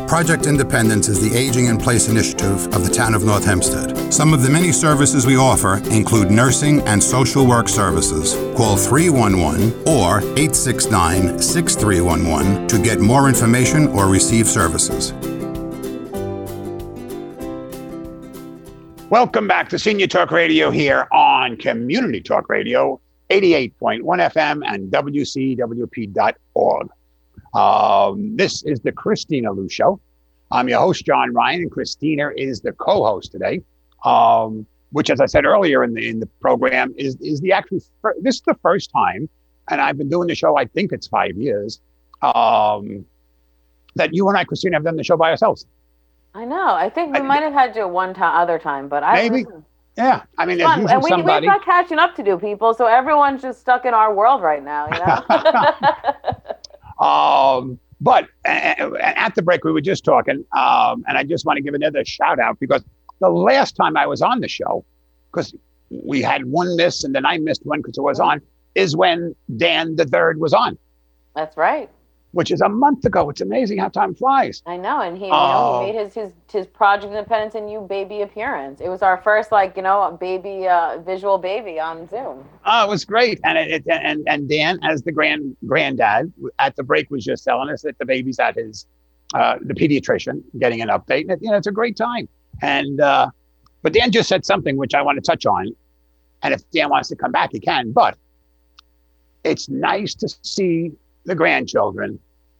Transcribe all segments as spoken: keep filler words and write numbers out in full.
Project Independence is the Aging in Place initiative of the town of North Hempstead. Some of the many services we offer include nursing and social work services. Call three one one or eight six nine, six three one one to get more information or receive services. Welcome back to Senior Talk Radio here on Community Talk Radio, eighty-eight point one F M and W C W P dot org. Um, this is the Christina Lou Show. I'm your host, John Ryan, and Christina is the co-host today, um, which, as I said earlier in the in the program, is is the actual, fir- this is the first time, and I've been doing the show, I think it's five years, um, that you and I, Christina, have done the show by ourselves. I know. I think we I, might have had you one time, other time, but I maybe. Listen. Yeah, I mean, there's usually and we, somebody. We've got catching up to do, people, so everyone's just stuck in our world right now, you know? um, but uh, at the break, we were just talking, um, and I just want to give another shout out because the last time I was on the show, because we had one miss and then I missed one because it was on, is when Dan the Third was on. That's right. Which is a month ago. It's amazing how time flies. I know, and he, you know, he made his, his his Project Independence and You baby appearance. It was our first, like, you know, baby uh, visual baby on Zoom. Oh, it was great, and it, it and and Dan, as the grand granddad, at the break was just telling us that the baby's at his uh, the pediatrician getting an update, and it, you know, it's a great time. And uh, but Dan just said something which I want to touch on, and if Dan wants to come back, he can. But it's nice to see the grandchildren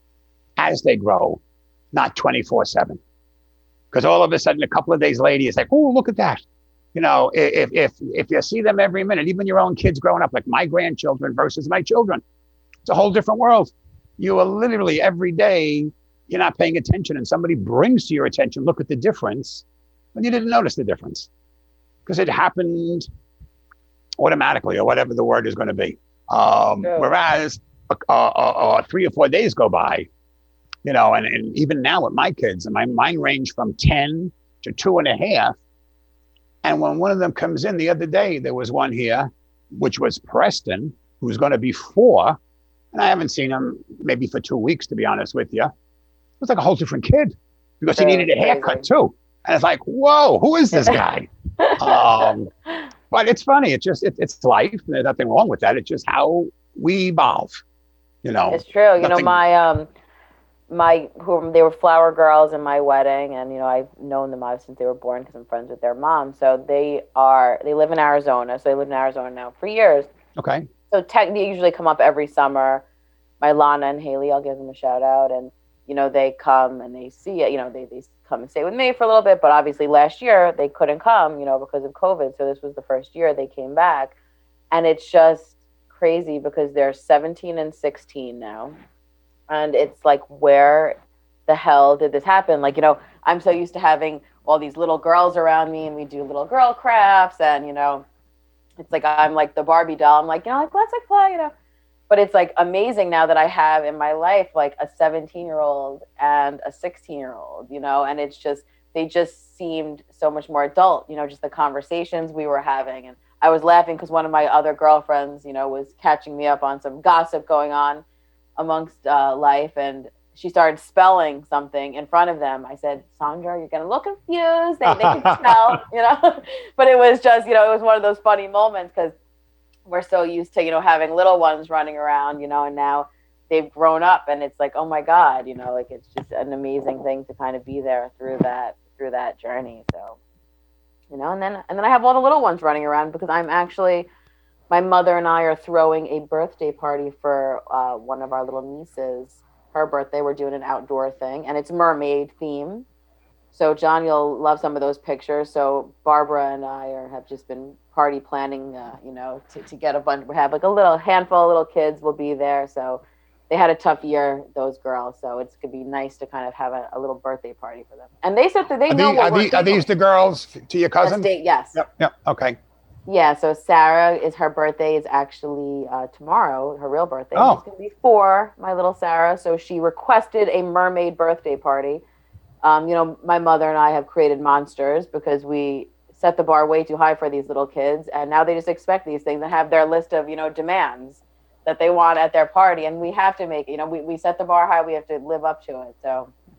as they grow, not twenty-four seven. Because all of a sudden, a couple of days later, it's like, oh, look at that. You know, if if if you see them every minute, even your own kids growing up, like my grandchildren versus my children, it's a whole different world. You are literally every day, you're not paying attention and somebody brings to your attention, look at the difference, and you didn't notice the difference. Because it happened automatically, or whatever the word is going to be. Um, yeah. Whereas uh, uh, uh, three or four days go by, you know, and, and even now with my kids, and my mine range from ten to two and a half. And when one of them comes in the other day, there was one here, which was Preston, who's going to be four. And I haven't seen him maybe for two weeks, to be honest with you. It was like a whole different kid because he needed a haircut too. And it's like, whoa, who is this guy? um, but it's funny. It's just, it, it's life. There's nothing wrong with that. It's just how we evolve, you know. It's true. You nothing... know, my, um, my, who they were flower girls in my wedding. And, you know, I've known them since they were born because I'm friends with their mom. So they are, they live in Arizona. So they live in Arizona now for years. Okay. So tech, they usually come up every summer. My Lana and Haley, I'll give them a shout out. And, you know, they come and they see it, you know, they, they come and stay with me for a little bit. But obviously last year they couldn't come, you know, because of COVID. So this was the first year they came back. And it's just crazy because they're seventeen and sixteen now. And it's like, where the hell did this happen? Like, you know, I'm so used to having all these little girls around me and we do little girl crafts. And, you know, it's like, I'm like the Barbie doll. I'm like, you know, like, let's like play, you know. But it's like amazing now that I have in my life, like a seventeen year old and a sixteen year old, you know, and it's just, they just seemed so much more adult, you know, just the conversations we were having. And I was laughing because one of my other girlfriends, you know, was catching me up on some gossip going on amongst uh, life. And she started spelling something in front of them. I said, Sandra, you're going to look confused. They, they can spell, you know, but it was just, you know, it was one of those funny moments because we're so used to, you know, having little ones running around, you know, and now they've grown up and it's like, oh my God, you know, like it's just an amazing thing to kind of be there through that, through that journey. So, you know, and then, and then I have all the little ones running around because I'm actually, my mother and I are throwing a birthday party for uh, one of our little nieces, her birthday. We're doing an outdoor thing and it's mermaid theme. So John, you'll love some of those pictures. So Barbara and I are, have just been party planning, uh, you know, to, to get a bunch. We have like a little handful of little kids will be there. So they had a tough year, those girls. So it's going to be nice to kind of have a, a little birthday party for them. And they said that they are know these, what are, we're these, are these the girls to your cousin? Yes. yes. Yep. Yep. Okay. Yeah. So Sarah is her birthday is actually uh, tomorrow, her real birthday. Oh. It's going to be four, my little Sarah. So she requested a mermaid birthday party. Um, you know, my mother and I have created monsters because we set the bar way too high for these little kids. And now they just expect these things and have their list of, you know, demands that they want at their party. And we have to make, you know, we, we set the bar high. We have to live up to it. So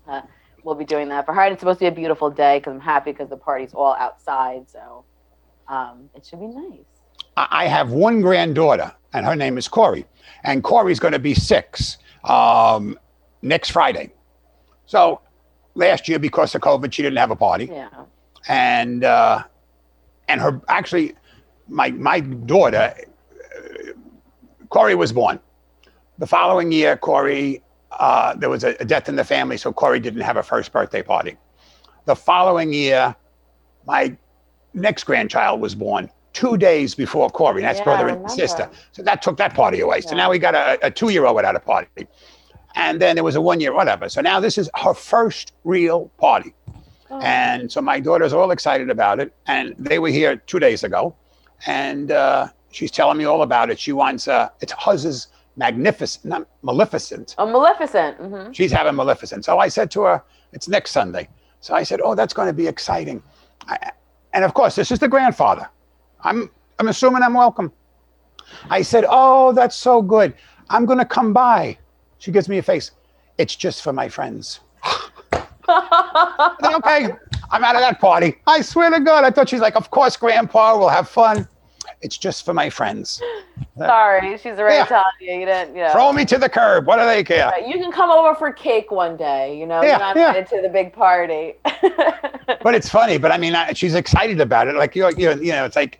uh, we'll be doing that for her. And it's supposed to be a beautiful day because I'm happy because the party's all outside. So um, it should be nice. I have one granddaughter, and her name is Corey. And Corey's going to be six um, next Friday. So last year, because of COVID, she didn't have a party. Yeah. And uh, and her actually, my my daughter, uh, Corey was born. The following year, Corey, uh, there was a, a death in the family, so Corey didn't have a first birthday party. The following year, my next grandchild was born. Two days before Corey, and that's Yeah, brother I and remember. sister. So that took that party away. So Yeah. now we got a, a two-year-old without a party. And then there was a one-year, whatever. So now this is her first real party. Oh. And so my daughter's all excited about it. And they were here two days ago. And uh, she's telling me all about it. She wants, uh, it's Huzz's Magnificent, not Maleficent. Oh, Maleficent. Mm-hmm. She's having Maleficent. So I said to her, it's next Sunday. So I said, oh, that's going to be exciting. I, and of course, this is the grandfather. I'm I'm assuming I'm welcome. I said, oh, that's so good. I'm going to come by. She gives me a face. It's just for my friends. I said, okay, I'm out of that party. I swear to God. I thought she's like, of course, Grandpa, we'll have fun. It's just for my friends. Sorry, she's already Yeah. telling you. You didn't, you know. Throw me to the curb. What do they care? Right, you can come over for cake one day, you know. Yeah, You're not yeah. invited to the big party. But it's funny. But I mean, I, she's excited about it. Like, you're, you're, you know, it's like,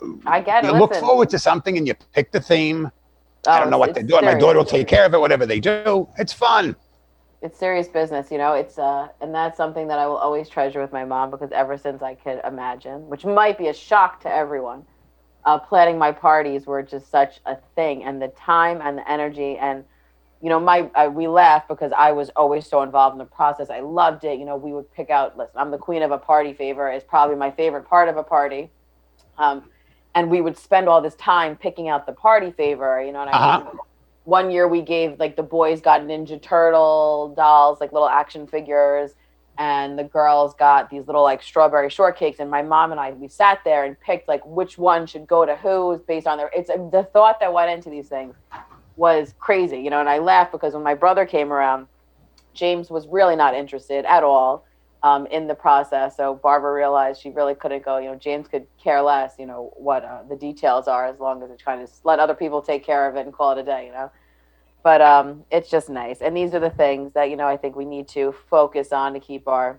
I get it. you look Listen. forward to something and you pick the theme. Oh, I don't know what it's- they're it's doing. My serious. daughter will take care of it, whatever they do. It's fun. It's serious business, you know. It's uh, and that's something that I will always treasure with my mom because ever since I could imagine, which might be a shock to everyone, uh, planning my parties were just such a thing, and the time and the energy, and you know, my I, we laugh because I was always so involved in the process. I loved it. You know, we would pick out. Listen, I'm the queen of a party favor. Is probably my favorite part of a party. Um, and we would spend all this time picking out the party favor. You know, and I Uh-huh. remember one year we gave, like, the boys got Ninja Turtle dolls, like little action figures, and the girls got these little, like, strawberry shortcakes. And my mom and I, we sat there and picked, like, which one should go to who based on their, it's the thought that went into these things was crazy, you know. And I laughed because when my brother came around, James was really not interested at all um, in the process. So Barbara realized she really couldn't go, you know, James could care less, you know, what uh, the details are as long as it's trying to let other people take care of it and call it a day, you know. But um, it's just nice. And these are the things that, you know, I think we need to focus on to keep our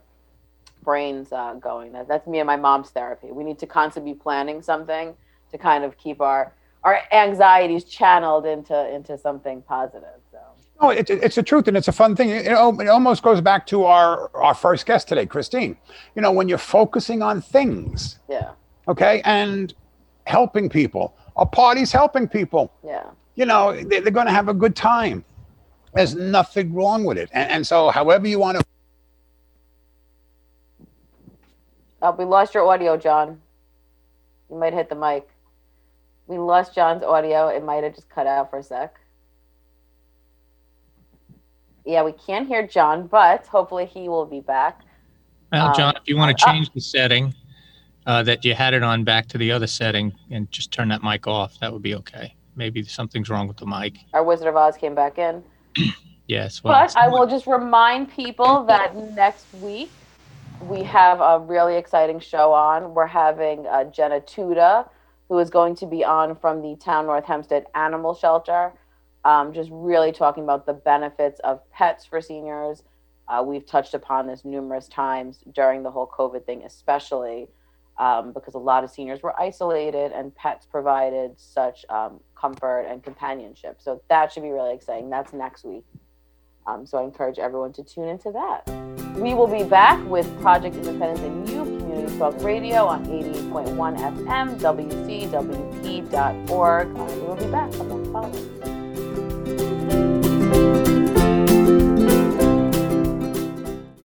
brains uh, going. That, that's me and my mom's therapy. We need to constantly be planning something to kind of keep our, our anxieties channeled into, into something positive. So. No, it, it, it's the truth, and it's a fun thing. It, it almost goes back to our, our first guest today, Christine. You know, when you're focusing on things, Yeah. okay, and helping people, a party's helping people. Yeah. You know, they, they're going to have a good time. There's nothing wrong with it. And, and so however you want to. Oh, we lost your audio, John. You might hit the mic. We lost John's audio. It might have just cut out for a sec. Yeah, we can't hear John, but hopefully he will be back. Well, Um, John, if you want to uh, change the setting uh, that you had it on back to the other setting and just turn that mic off, that would be okay. Maybe something's wrong with the mic. Our Wizard of Oz came back in. Yes. Well, But I will just remind people that next week we have a really exciting show on. We're having uh, Jenna Tuda, who is going to be on from the Town North Hempstead Animal Shelter, um, just really talking about the benefits of pets for seniors. Uh, we've touched upon this numerous times during the whole COVID thing, especially um, because a lot of seniors were isolated and pets provided such um, comfort and companionship. So that should be really exciting. That's next week. Um, so I encourage everyone to tune into that. We will be back with Project Independence and You Community Talk Radio on eighty-eight point one F M, W C W P dot org. Uh, we will be back. Come on, follow us.